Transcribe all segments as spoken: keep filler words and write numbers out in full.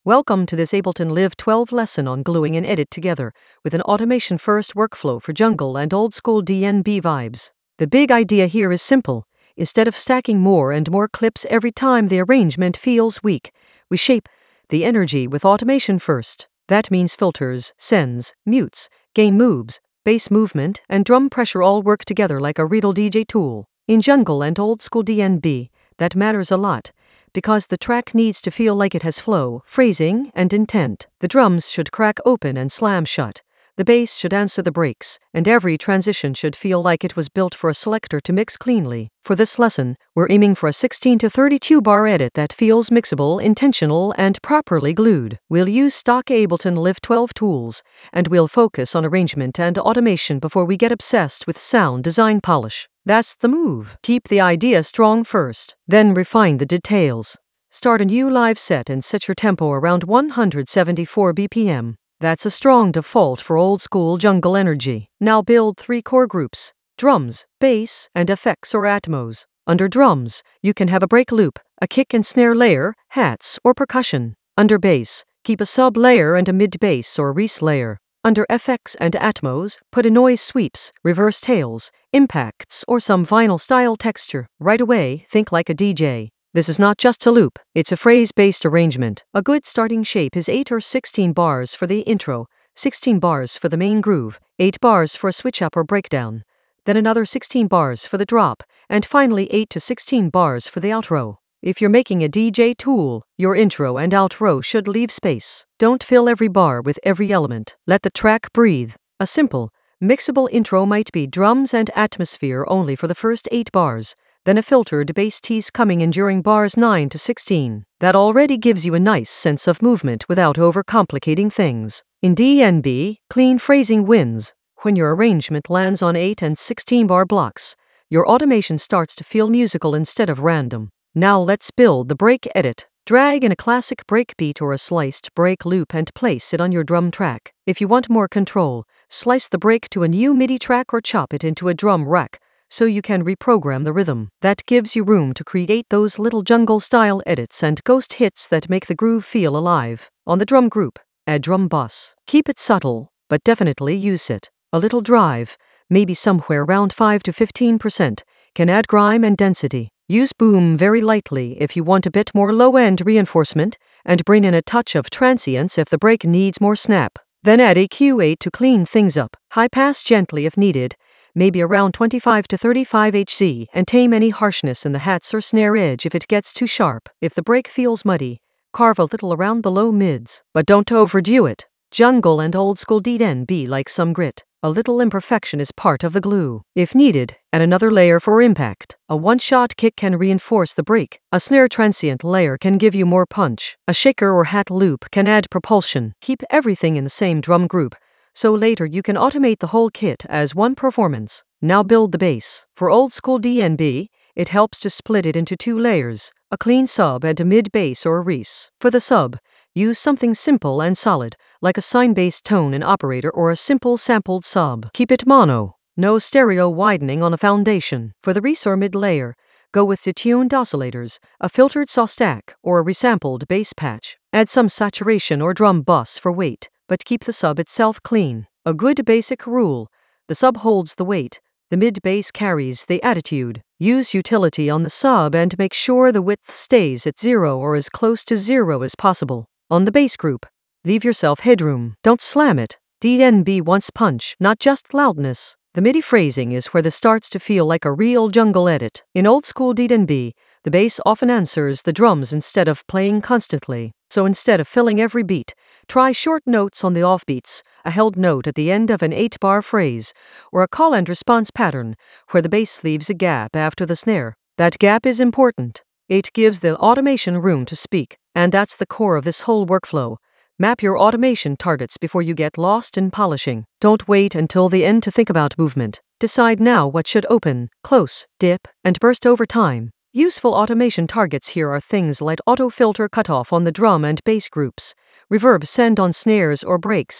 Welcome to this Ableton Live twelve lesson on gluing and edit together with an automation-first workflow for jungle and old-school D N B vibes. The big idea here is simple. Instead of stacking more and more clips every time the arrangement feels weak, we shape the energy with automation first. That means filters, sends, mutes, gain moves, bass movement, and drum pressure all work together like a real D J tool. In jungle and old-school D N B, that matters a lot, because the track needs to feel like it has flow, phrasing, and intent. The drums should crack open and slam shut. The bass should answer the breaks, and every transition should feel like it was built for a selector to mix cleanly. For this lesson, we're aiming for a sixteen to thirty-two bar edit that feels mixable, intentional, and properly glued. We'll use stock Ableton Live twelve tools, and we'll focus on arrangement and automation before we get obsessed with sound design polish. That's the move. Keep the idea strong first, then refine the details. Start a new live set and set your tempo around one hundred seventy-four B P M. That's a strong default for old-school jungle energy. Now build three core groups: drums, bass, and effects or atmos. Under drums, you can have a break loop, a kick and snare layer, hats, or percussion. Under bass, keep a sub layer and a mid bass or res layer. Under effects and atmos, put a noise sweeps, reverse tails, impacts, or some vinyl-style texture. Right away, think like a D J. This is not just a loop, it's a phrase-based arrangement. A good starting shape is eight or sixteen bars for the intro, sixteen bars for the main groove, eight bars for a switch-up or breakdown, then another sixteen bars for the drop, and finally eight to sixteen bars for the outro. If you're making a D J tool, your intro and outro should leave space. Don't fill every bar with every element. Let the track breathe. A simple, mixable intro might be drums and atmosphere only for the first eight bars, then a filtered bass tease coming in during bars nine to sixteen. That already gives you a nice sense of movement without overcomplicating things. In D N B, clean phrasing wins. When your arrangement lands on eight and sixteen bar blocks, your automation starts to feel musical instead of random. Now let's build the break edit. Drag in a classic break beat or a sliced break loop and place it on your drum track. If you want more control, slice the break to a new MIDI track or chop it into a drum rack, so you can reprogram the rhythm. That gives you room to create those little jungle-style edits and ghost hits that make the groove feel alive. On the drum group, add drum bus. Keep it subtle, but definitely use it. A little drive, maybe somewhere around five to fifteen percent, can add grime and density. Use boom very lightly if you want a bit more low-end reinforcement, and bring in a touch of transience if the break needs more snap. Then add a Q eight to clean things up. High pass gently if needed, maybe around twenty-five to thirty-five hertz, and tame any harshness in the hats or snare edge if it gets too sharp. If the break feels muddy, carve a little around the low mids, but don't overdo it. Jungle and old-school D N B like some grit. A little imperfection is part of the glue. If needed, add another layer for impact. A one-shot kick can reinforce the break. A snare transient layer can give you more punch. A shaker or hat loop can add propulsion. Keep everything in the same drum group, so later you can automate the whole kit as one performance. Now build the bass. For old-school D N B, it helps to split it into two layers, a clean sub and a mid bass or a res. For the sub, use something simple and solid, like a sine-based tone and operator or a simple sampled sub. Keep it mono, no stereo widening on a foundation. For the res or mid layer, go with detuned oscillators, a filtered saw stack, or a resampled bass patch. Add some saturation or drum bus for weight, but keep the sub itself clean. A good basic rule: the sub holds the weight, the mid bass carries the attitude. Use utility on the sub and make sure the width stays at zero or as close to zero as possible. On the bass group, leave yourself headroom. Don't slam it. D N B wants punch, not just loudness. The MIDI phrasing is where this starts to feel like a real jungle edit. In old-school D N B, the bass often answers the drums instead of playing constantly. So instead of filling every beat, try short notes on the offbeats, a held note at the end of an eight-bar phrase, or a call and response pattern where the bass leaves a gap after the snare. That gap is important. It gives the automation room to speak, and that's the core of this whole workflow. Map your automation targets before you get lost in polishing. Don't wait until the end to think about movement. Decide now what should open, close, dip, and burst over time. Useful automation targets here are things like auto filter cutoff on the drum and bass groups, reverb send on snares or breaks,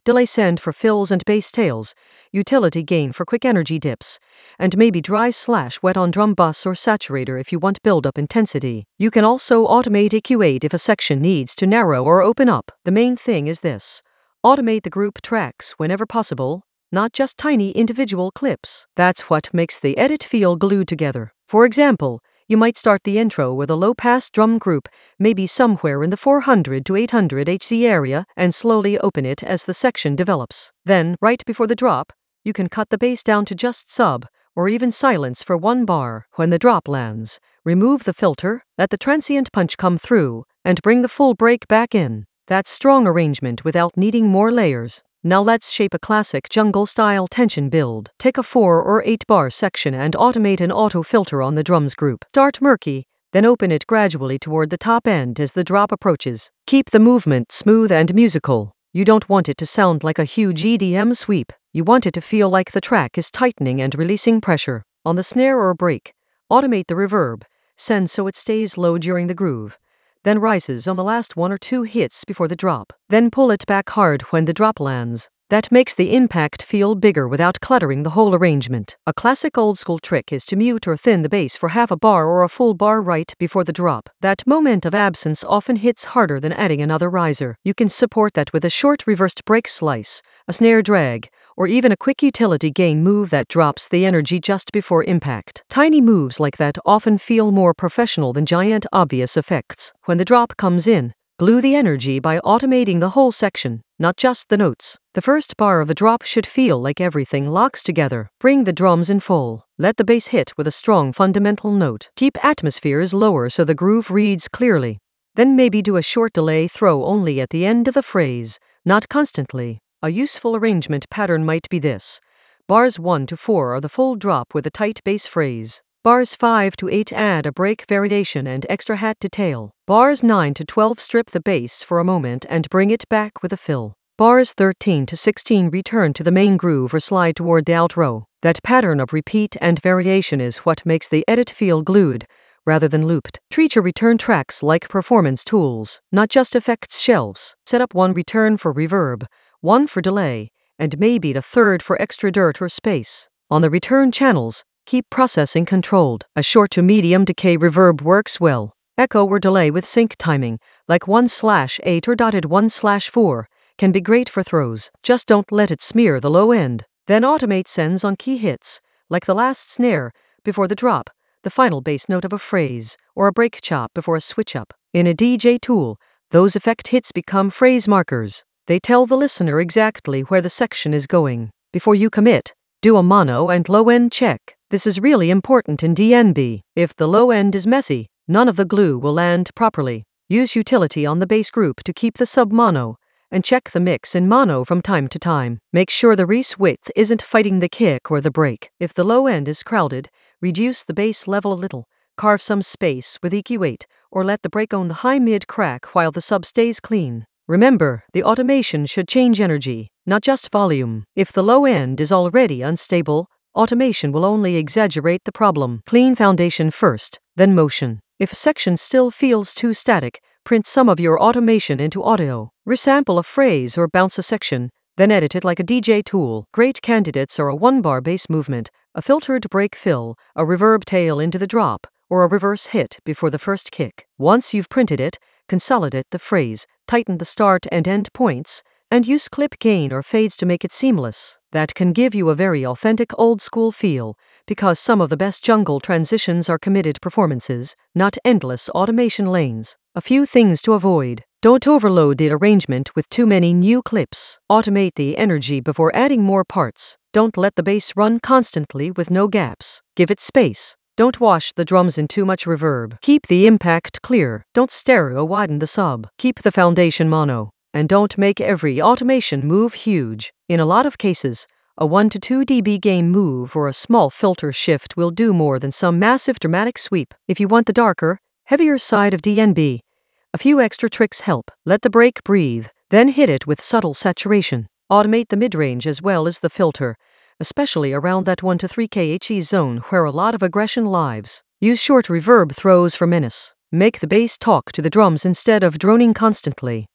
delay send for fills and bass tails, utility gain for quick energy dips, and maybe dry slash wet on drum bus or saturator if you want build-up intensity. You can also automate E Q eight if a section needs to narrow or open up. The main thing is this: automate the group tracks whenever possible, not just tiny individual clips. That's what makes the edit feel glued together. For example, you might start the intro with a low-pass drum group, maybe somewhere in the four hundred to eight hundred hertz area, and slowly open it as the section develops. Then, right before the drop, you can cut the bass down to just sub, or even silence for one bar. When the drop lands, remove the filter, let the transient punch come through, and bring the full break back in. That's strong arrangement without needing more layers. Now let's shape a classic jungle-style tension build. Take a four or eight bar section and automate an auto filter on the drums group. Start murky, then open it gradually toward the top end as the drop approaches. Keep the movement smooth and musical. You don't want it to sound like a huge E D M sweep. You want it to feel like the track is tightening and releasing pressure. On the snare or break, automate the reverb, send so it stays low during the groove, then rises on the last one or two hits before the drop. Then pull it back hard when the drop lands. That makes the impact feel bigger without cluttering the whole arrangement. A classic old-school trick is to mute or thin the bass for half a bar or a full bar right before the drop. That moment of absence often hits harder than adding another riser. You can support that with a short reversed break slice, a snare drag, or even a quick utility gain move that drops the energy just before impact. Tiny moves like that often feel more professional than giant obvious effects. When the drop comes in, glue the energy by automating the whole section, not just the notes. The first bar of the drop should feel like everything locks together. Bring the drums in full. Let the bass hit with a strong fundamental note. Keep atmospheres lower so the groove reads clearly. Then maybe do a short delay throw only at the end of the phrase, not constantly. A useful arrangement pattern might be this: bars one to four are the full drop with a tight bass phrase. Bars five to eight add a break variation and extra hat detail. Bars nine to twelve strip the bass for a moment and bring it back with a fill. Bars thirteen to sixteen return to the main groove or slide toward the outro. That pattern of repeat and variation is what makes the edit feel glued, rather than looped. Treat your return tracks like performance tools, not just effects shelves. Set up one return for reverb, one for delay, and maybe the third for extra dirt or space. On the return channels, keep processing controlled. A short to medium decay reverb works well. Echo or delay with sync timing, like one slash eight or dotted one slash four, can be great for throws. Just don't let it smear the low end. Then automate sends on key hits, like the last snare before the drop, the final bass note of a phrase, or a break chop before a switch up. In a D J tool, those effect hits become phrase markers. They tell the listener exactly where the section is going. Before you commit, do a mono and low end check. This is really important in D N B. If the low end is messy, none of the glue will land properly. Use utility on the bass group to keep the sub mono, and check the mix in mono from time to time. Make sure the res width isn't fighting the kick or the break. If the low end is crowded, reduce the bass level a little, carve some space with E Q eight, or let the break own the high mid crack while the sub stays clean. Remember, the automation should change energy, not just volume. If the low end is already unstable, automation will only exaggerate the problem. Clean foundation first, then motion. If a section still feels too static, print some of your automation into audio. Resample a phrase or bounce a section, then edit it like a D J tool. Great candidates are a one-bar bass movement, a filtered break fill, a reverb tail into the drop, or a reverse hit before the first kick. Once you've printed it, consolidate the phrase, tighten the start and end points, and use clip gain or fades to make it seamless. That can give you a very authentic old-school feel, because some of the best jungle transitions are committed performances, not endless automation lanes. A few things to avoid. Don't overload the arrangement with too many new clips. Automate the energy before adding more parts. Don't let the bass run constantly with no gaps. Give it space. Don't wash the drums in too much reverb. Keep the impact clear. Don't stereo widen the sub. Keep the foundation mono. And don't make every automation move huge. In a lot of cases, a one to two decibel gain move or a small filter shift will do more than some massive dramatic sweep. If you want the darker, heavier side of D N B, a few extra tricks help. Let the break breathe, then hit it with subtle saturation. Automate the mid-range as well as the filter, especially around that one to three kilohertz zone where a lot of aggression lives. Use short reverb throws for menace. Make the bass talk to the drums instead of droning constantly.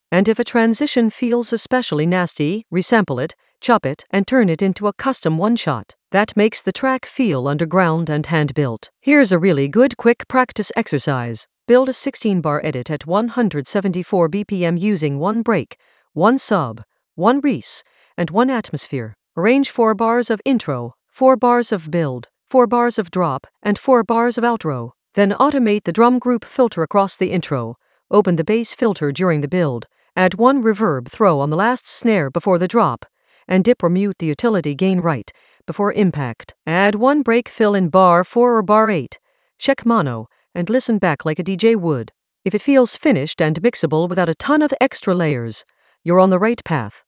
And if a transition feels especially nasty, resample it, chop it, and turn it into a custom one-shot. That makes the track feel underground and hand-built. Here's a really good quick practice exercise. Build a sixteen bar edit at one hundred seventy-four B P M using one break, one sub, one res, and one atmosphere. Arrange four bars of intro, four bars of build, four bars of drop, and four bars of outro. Then automate the drum group filter across the intro. Open the bass filter during the build. Add one reverb throw on the last snare before the drop, and dip or mute the utility gain right before impact. Add one break fill in bar four or bar eight. Check mono, and listen back like a D J would. If it feels finished and mixable without a ton of extra layers, you're on the right path.